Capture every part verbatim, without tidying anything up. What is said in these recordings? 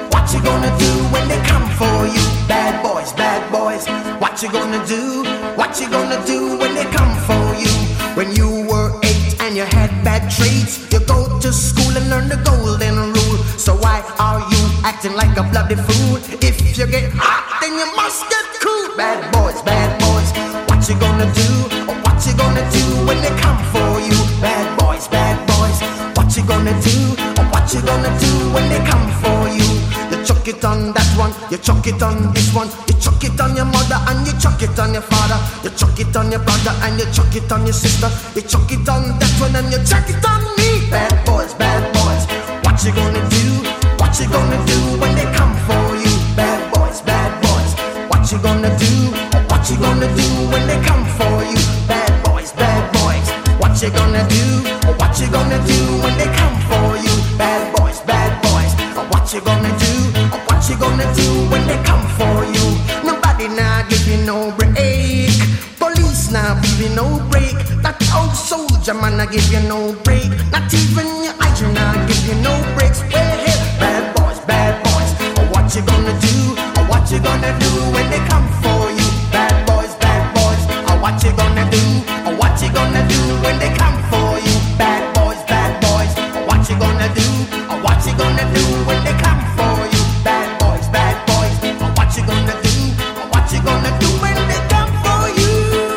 What you gonna do when they come for you? Bad boys, bad boys. What you gonna do? What you gonna do when they come for you? When you were eight and you had bad traits, you go to school and learn the golden rule. So why are you acting like a bloody fool? If you get hot, then you must get cool. Bad boys, bad boys. What you gonna do? What you gonna do when they come for you? Bad boys, bad boys. What you gonna do? What you gonna do when they come for you? You chuck it on that one, you chuck it on this one, you chuck it on your mother and you chuck it on your father, you chuck it on your brother and you chuck it on your sister, you chuck it on that one and you chuck it on me. Bad boys, bad boys. What you gonna do? What you gonna do when they come for you? Bad boys, bad boys. What you gonna do? What you gonna do when they come for you? Bad boys, bad boys. What you gonna do? What you gonna do when they come for you? Bad boys, bad boys. What you gonna do? What you gonna do when they come for you? Nobody now give you no break. Police now give you no break. That old soldier man now give you no break. Not even your eyes now give you no breaks. Well, hey, bad boys, bad boys. What you gonna do? What you gonna do when they come for you? Bad boys, bad boys. What you gonna do? What you gonna do when they come for you? Bad boys, bad boys. What you gonna do? What you gonna do when they come for you? Bad boys, bad boys. What you gonna do? What you gonna do when they come for you?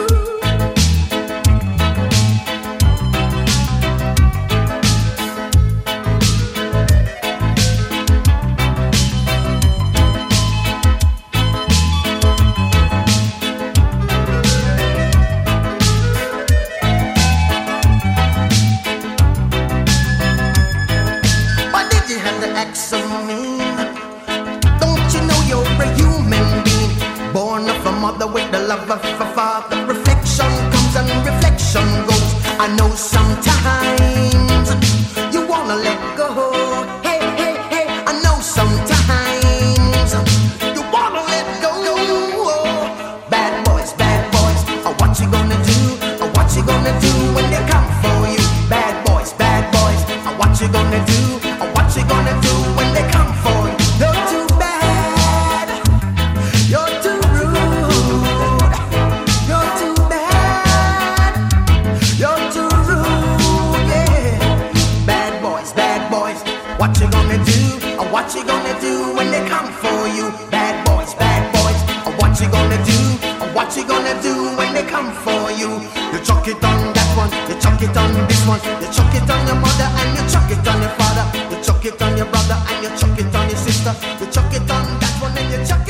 Why did you have to act so mean? Don't you know you're a human being, born of a mother with the love of a father? Reflection comes and reflection goes. I know sometimes you wanna let go. Hey, hey, hey, I know sometimes you wanna let go. Bad boys, bad boys. What you gonna do? What you gonna do when they come for you? Bad boys, bad boys. What you gonna do? What you gonna do when they come for you? You're too bad. You're too rude. You're too bad. You're too rude, yeah. Bad boys, bad boys. What you gonna do? What you gonna do when they come for you? Bad boys, bad boys. What you gonna do? What you gonna do when they come for you? You chuck it on that one, you chuck it on this one, you chuck it on your mother and you chuck it on your father, you chuck it on your brother and you chuck it on your sister, you chuck it on that one and you chuck